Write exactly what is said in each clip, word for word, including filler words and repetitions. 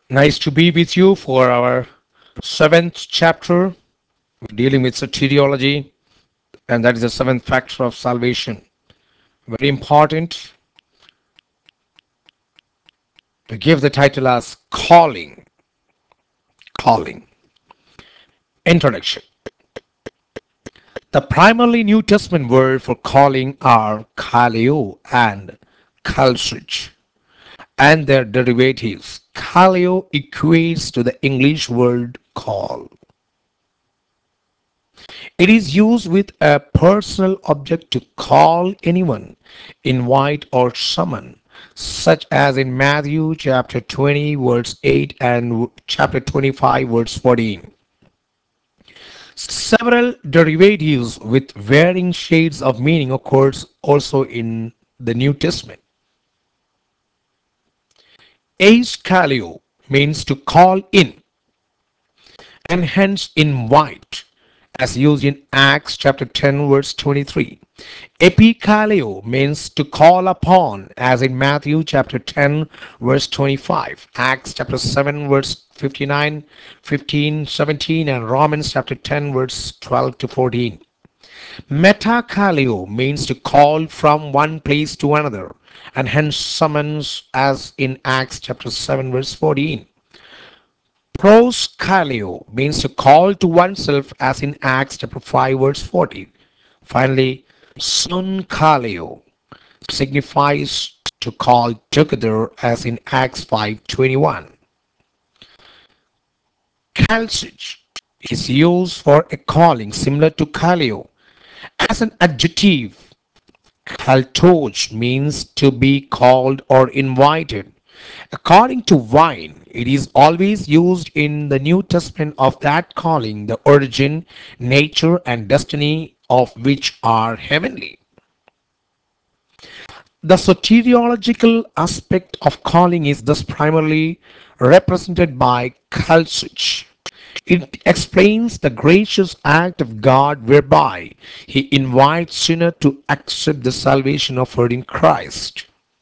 Nice to be with you for our seventh chapter. We're dealing with soteriology, and that is the seventh factor of salvation. Very important to give the title as calling. Calling. Introduction. The primarily New Testament word for calling are kaleo and kalsich, and their derivatives. Kaleo equates to the English word call. It is used with a personal object to call anyone, invite or summon, such as in Matthew chapter twenty verse eight and chapter twenty-five verse fourteen. Several derivatives with varying shades of meaning occurs also in the New Testament. Eiskaleo means to call in and hence invite, as used in Acts chapter ten verse twenty-three. Epikaleo means to call upon, as in Matthew chapter ten verse twenty-five, Acts chapter seven verse fifty-nine, fifteen, seventeen, and Romans chapter ten verse twelve to fourteen. Metakaleo means to call from one place to another, and hence summons, as in Acts chapter seven verse fourteen. Proskaleo means to call to oneself, as in Acts chapter five verse forty. Finally, sunkaleo signifies to call together, as in Acts five twenty-one. Kalsich is used for a calling similar to kaleo. As an adjective, kaltoj means to be called or invited. According to Vine, it is always used in the New Testament of that calling, the origin, nature, and destiny of which are heavenly. The soteriological aspect of calling is thus primarily represented by kalsuch. It explains the gracious act of God whereby He invites sinner to accept the salvation offered in Christ.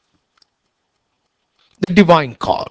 The divine call.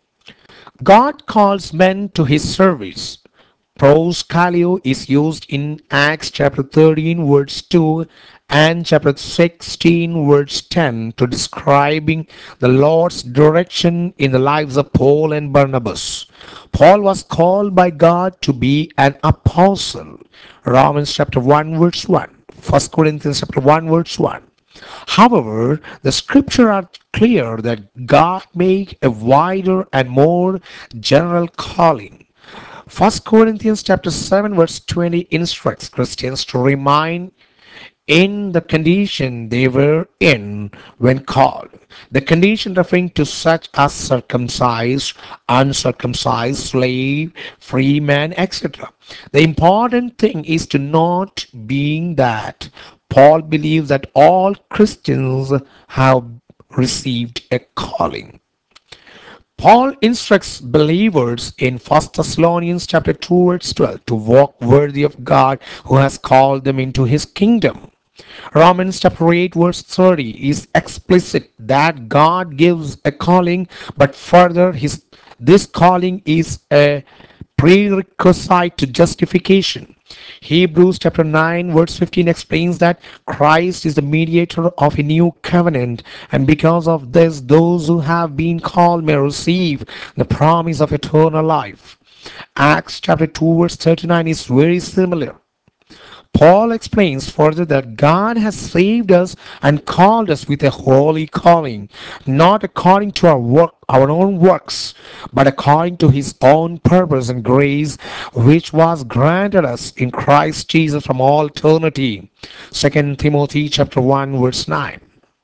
God calls men to his service. Proskaleo is used in Acts chapter thirteen verse two and chapter sixteen verse ten to describing the Lord's direction in the lives of Paul and Barnabas. Paul was called by God to be an apostle. Romans chapter one verse one. First Corinthians chapter one verse one. However, the scriptures are clear that God made a wider and more general calling. First Corinthians chapter seven verse twenty instructs Christians to remain in the condition they were in when called. The condition referring to such as circumcised, uncircumcised, slave, free man, et cetera. The important thing is to note being that Paul believes that all Christians have received a calling. Paul instructs believers in First Thessalonians chapter two verse twelve to walk worthy of God who has called them into his kingdom. Romans chapter eight verse thirty is explicit that God gives a calling, but further his this calling is a prerequisite to justification. Hebrews chapter nine verse fifteen explains that Christ is the mediator of a new covenant, and because of this those who have been called may receive the promise of eternal life. Acts chapter two verse thirty-nine is very similar. Paul explains further that God has saved us and called us with a holy calling, not according to our work, our own works, but according to his own purpose and grace, which was granted us in Christ Jesus from all eternity. Second Timothy chapter one verse nine.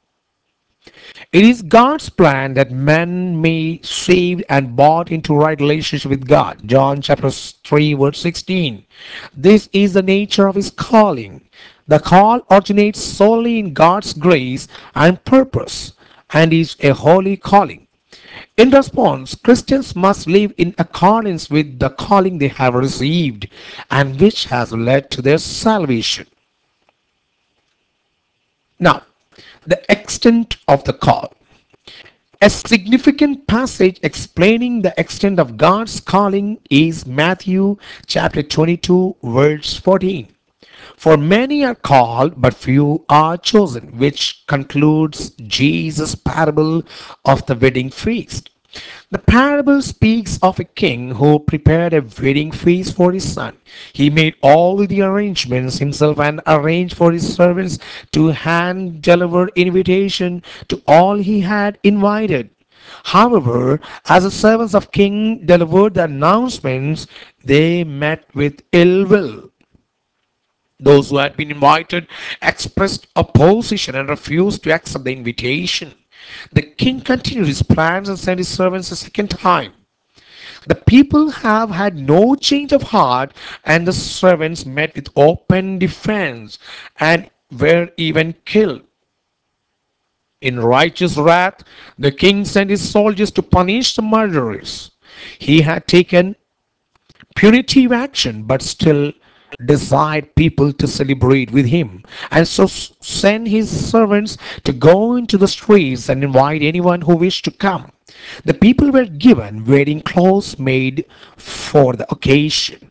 It is God's plan that men may saved and brought into right relationship with God. John chapter three verse sixteen. This is the nature of his calling. The call originates solely in God's grace and purpose and is a holy calling. In response, Christians must live in accordance with the calling they have received and which has led to their salvation. Now, the extent of the call. A significant passage explaining the extent of God's calling is Matthew chapter twenty-two, verse fourteen. For many are called, but few are chosen, which concludes Jesus' parable of the wedding feast. The parable speaks of a king who prepared a wedding feast for his son. He made all the arrangements himself and arranged for his servants to hand deliver invitation to all he had invited. However, as the servants of king delivered the announcements, they met with ill will. Those who had been invited expressed opposition and refused to accept the invitation. The king continued his plans and sent his servants a second time. The people have had no change of heart, and the servants met with open defense and were even killed. In righteous wrath, the king sent his soldiers to punish the murderers. He had taken punitive action, but still desired people to celebrate with him, and so sent his servants to go into the streets and invite anyone who wished to come. The people were given wedding clothes made for the occasion.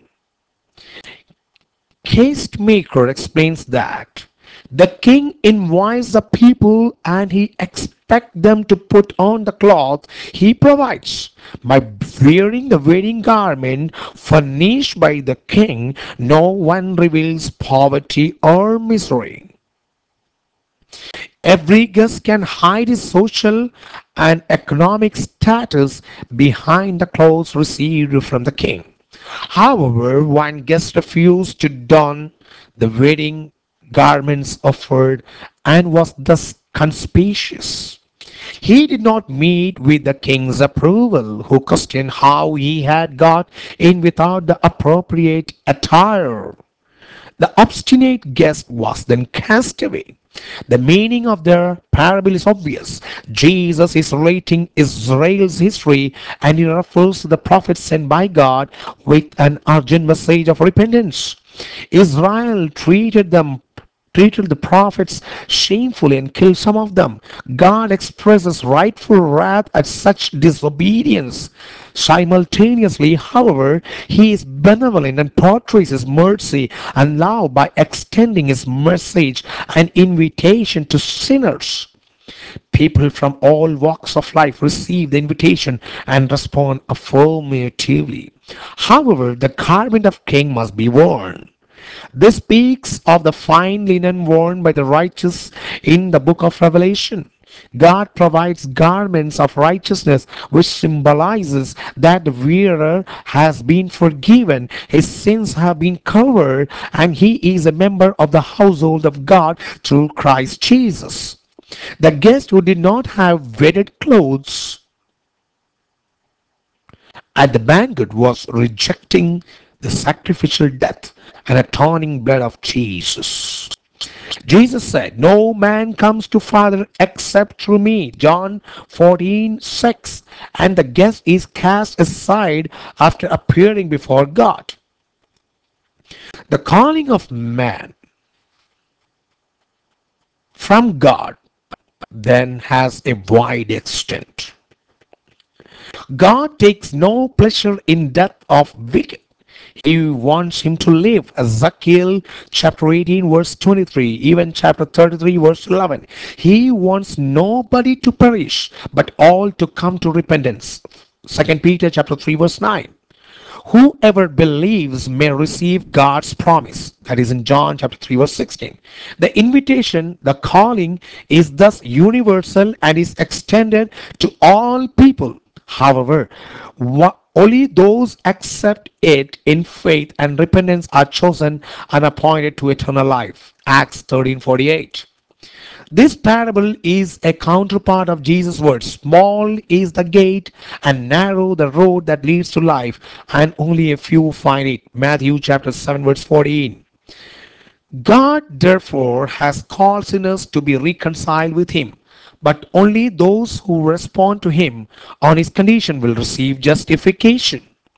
Castemaker explains that the king invites the people and he expects them to put on the cloth he provides. By wearing the wedding garment furnished by the king, no one reveals poverty or misery. Every guest can hide his social and economic status behind the clothes received from the king. However, one guest refused to don the wedding garments offered and was thus conspicuous. He did not meet with the king's approval, who questioned how he had got in without the appropriate attire. The obstinate guest was then cast away. The meaning of the parable is obvious. Jesus is relating Israel's history and he refers to the prophets sent by God with an urgent message of repentance. Israel treated them treated the prophets shamefully and killed some of them. God expresses rightful wrath at such disobedience. Simultaneously, however, he is benevolent and portrays his mercy and love by extending his message and invitation to sinners. People from all walks of life receive the invitation and respond affirmatively. However, the garment of king must be worn. This speaks of the fine linen worn by the righteous in the book of Revelation. God provides garments of righteousness, which symbolizes that the wearer has been forgiven, his sins have been covered, and he is a member of the household of God through Christ Jesus. The guest who did not have wedded clothes at the banquet was rejecting the sacrificial death and atoning blood of Jesus. Jesus said, no man comes to Father except through me. John fourteen six. And the guest is cast aside after appearing before God. The calling of man from God then has a wide extent. God takes no pleasure in death of wicked. He wants him to live. Ezekiel chapter eighteen verse twenty-three, even chapter thirty-three verse eleven. He wants nobody to perish, but all to come to repentance. Second Peter chapter three verse nine. Whoever believes may receive God's promise. That is in John chapter three verse sixteen. The invitation, the calling is thus universal and is extended to all people. However, only those accept it in faith and repentance are chosen and appointed to eternal life. Acts thirteen forty-eight. This parable is a counterpart of Jesus' words. Small is the gate and narrow the road that leads to life, and only a few find it. Matthew chapter seven, verse fourteen. God therefore has called sinners to be reconciled with him, but only those who respond to him on his condition will receive justification.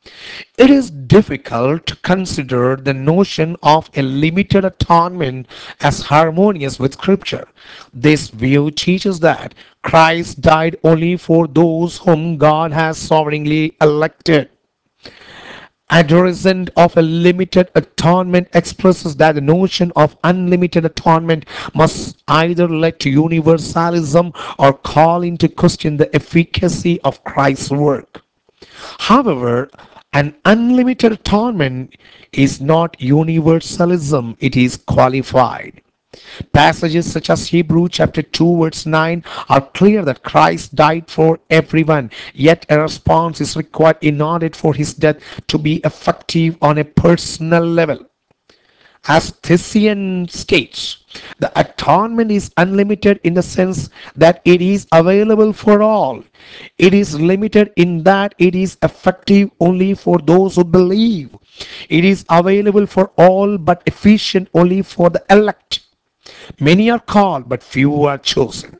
It is difficult to consider the notion of a limited atonement as harmonious with Scripture. This view teaches that Christ died only for those whom God has sovereignly elected. Adolescent of a limited atonement expresses that the notion of unlimited atonement must either lead to universalism or call into question the efficacy of Christ's work. However, an unlimited atonement is not universalism, it is qualified. Passages such as Hebrew chapter two verse nine are clear that Christ died for everyone, yet a response is required in order for his death to be effective on a personal level. As Thessalonians states, the atonement is unlimited in the sense that it is available for all. It is limited in that it is effective only for those who believe. It is available for all but efficient only for the elect. Many are called, but few are chosen.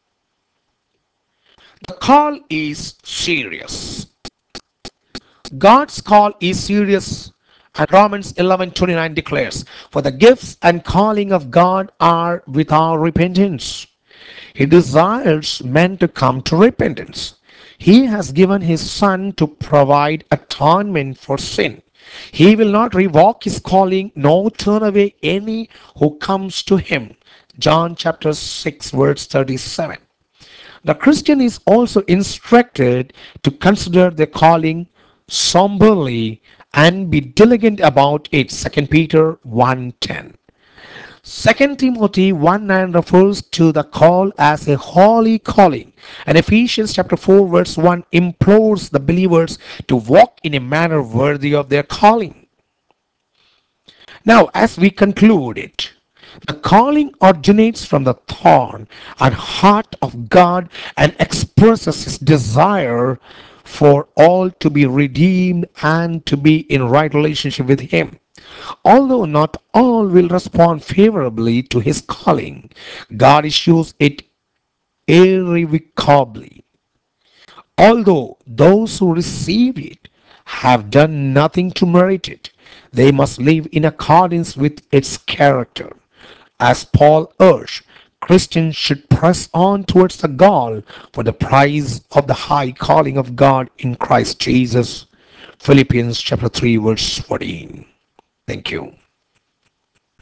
The call is serious. God's call is serious. And Romans eleven twenty-nine declares, "For the gifts and calling of God are without repentance." He desires men to come to repentance. He has given his Son to provide atonement for sin. He will not revoke his calling nor turn away any who comes to him. John chapter six verse thirty-seven. The Christian is also instructed to consider their calling somberly and be diligent about it. Second Peter one ten. Second Timothy one nine refers to the call as a holy calling, and Ephesians chapter four verse one implores the believers to walk in a manner worthy of their calling. Now, as we conclude it, the calling originates from the thought and heart of God and expresses his desire for all to be redeemed and to be in right relationship with him. Although not all will respond favorably to his calling, God issues it irrevocably. Although those who receive it have done nothing to merit it, they must live in accordance with its character. As Paul urged, Christians should press on towards the goal for the prize of the high calling of God in Christ Jesus. Philippians chapter three verse fourteen. Thank you.